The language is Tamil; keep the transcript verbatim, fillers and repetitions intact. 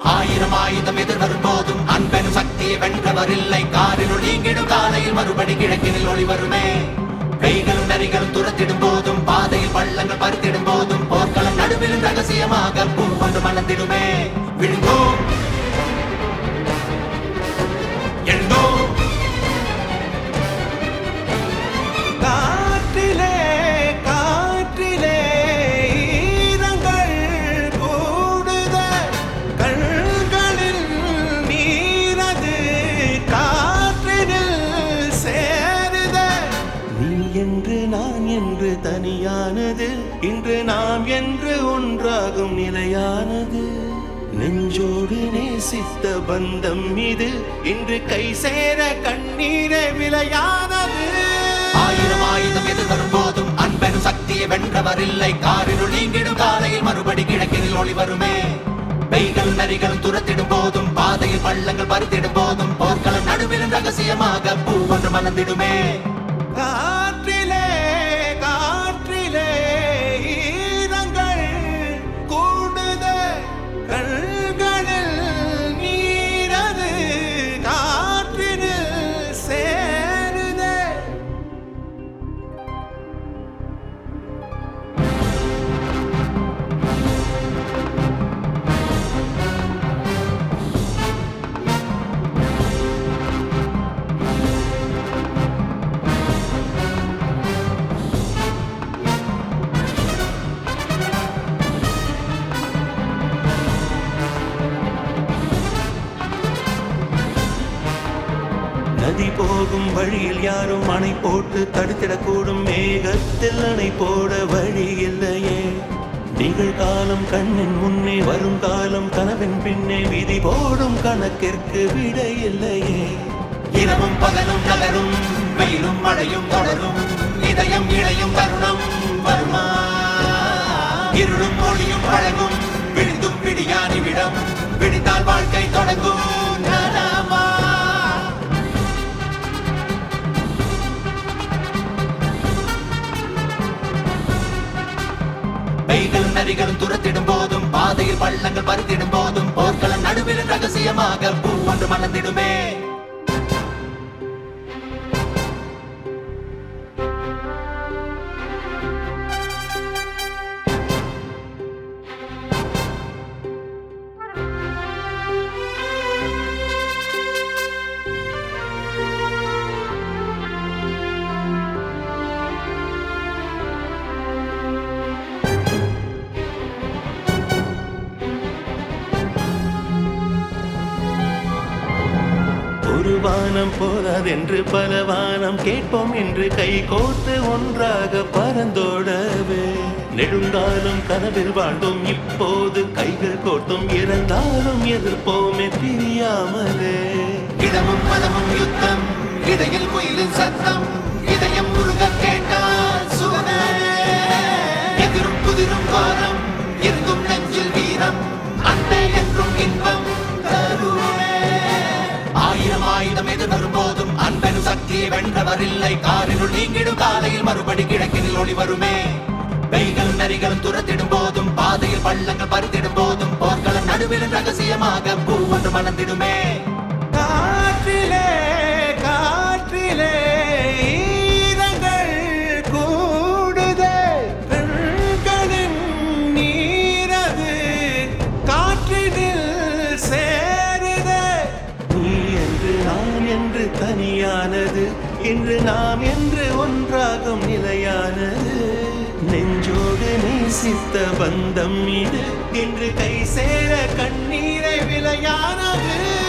ஆயிரம் ஆயுதம் எதிர்வரும் போதும் அன்பெனும் சக்தியை வென்றவர் இல்லை. காரினுள் நீங்கிடும் காலையில் மறுபடி கிழக்கினில் ஒளி வருமே. பெய்களும் நரிகளும் துரத்திடும் போதும் பாதையில் பள்ளங்கள் பறித்திடும் போதும் போர்க்களம் நடுவிலும் ரகசியமாக பூ கொண்டு மலர்ந்திடுமே. விழுந்தோம் எழுந்தோம் காற்றிலே காற்றிலே ஈரங்கள் கூடுத கண்களில் நீரது காற்றினில் சேருத. நீ என்று நான் என்று தனியானது, இன்று நாம் என்று ஒன்றாகும் நிலையானது. நெஞ்சோடு நேசித்த பந்தம் இது, இன்று கை சேர கண்ணீரே விலையானது. ஆயிரம் ஆயுதம் எதிர்வரும் போதும் அன்பெனும் சக்தியை வென்றவர் இல்லை. காரினுள் நீங்கிடும் காலையில் மறுபடி கிழக்கினில் ஒளி வருமே. பெய்களும் நரிகளும் துரத்திடும் போதும் பாதையில் பள்ளங்கள் பறித்திடும் போதும் போர்க்களம் நடுவிலும் ரகசியமாக பூ ஒன்று மலர்ந்திடுமே. காற்றிலே காற்றிலே ஈரங்கள் கூடுத கண்களில் நீரது காற்றினில் சேருதே. நதி போகும் வழியில் யாரும் அணை போட்டு தடுத்திடக்கூடும், மேகத்தில் அணை போட வழி இல்லையே. நிகழ்காலம் கண்ணின் முன்னே, வரும் காலம் கனவின் பின்னே, விதி போடும் கணக்கிற்கு விடை இல்லையே. இரவும் பகலும் நகரும், வெயிலும் மழையும் தொடரும், இதயம் இழையும் தருணம் வருமா. இருளும் ஒளியும் பழகும், விழுந்தும் பிடியா நிமிடம், விழித்தால் வாழ்க்கை தொடங்கும் நலமா. பெய்களும் நரிகளும் துரத்திடும் போதும் பாதையில் பள்ளங்கள் பறித்திடும் போதும் போர்க்களம் நடுவில் ரகசியமாக பூ ஒன்று மலர்ந்திடுமே. ஒரு வானம் போதாதென்று பல வானம் கேட்போம் என்று கை கோர்த்து ஒன்றாக பறந்தோடவே. நெடுங்காலம் கனவில் வாழ்ந்தோம், இப்போது கைகள் கோர்த்தோம், இறந்தாலும் எதிர்ப்போமே பிரியாமலே. இடமும் மனமும் யுத்தம், இடையில் குயிலின் சத்தம், இதயம் முருக கேட்டால் சுகமே. எதிரும் புதிரும் வாரம், எங்கும் நெஞ்சில் வீரம், அன்பே என்றும் இன்பம் தருவே. ஆயிரம் ஆயுதம் எதிர்வரும் போதும் அன்பெனும் சக்தியை வென்றவர் இல்லை. காரினுள் நீங்கிடும் காலையில் மறுபடி கிழக்கினில் ஒளி வருமே. பெய்களும் நரிகளும் துரத்திடும் போதும் பாதையில் பள்ளங்கள் பறித்திடும் போதும் போர்க்களம் நடுவிலும் ரகசியமாக பூ ஒன்று மலர்ந்திடுமே. காற்றிலே காற்றிலே ஈரங்கள் கூடுதே கண்களின் நீரது காற்றினில் சேருதே. நீ என்று நான் என்று தனியானது, இன்று நாம் என்று ஒன்றாகும் நிலையானது. நெஞ்சோடு நேசித்த பந்தம் இது, இன்று கை சேர கண்ணீரை விலையானது.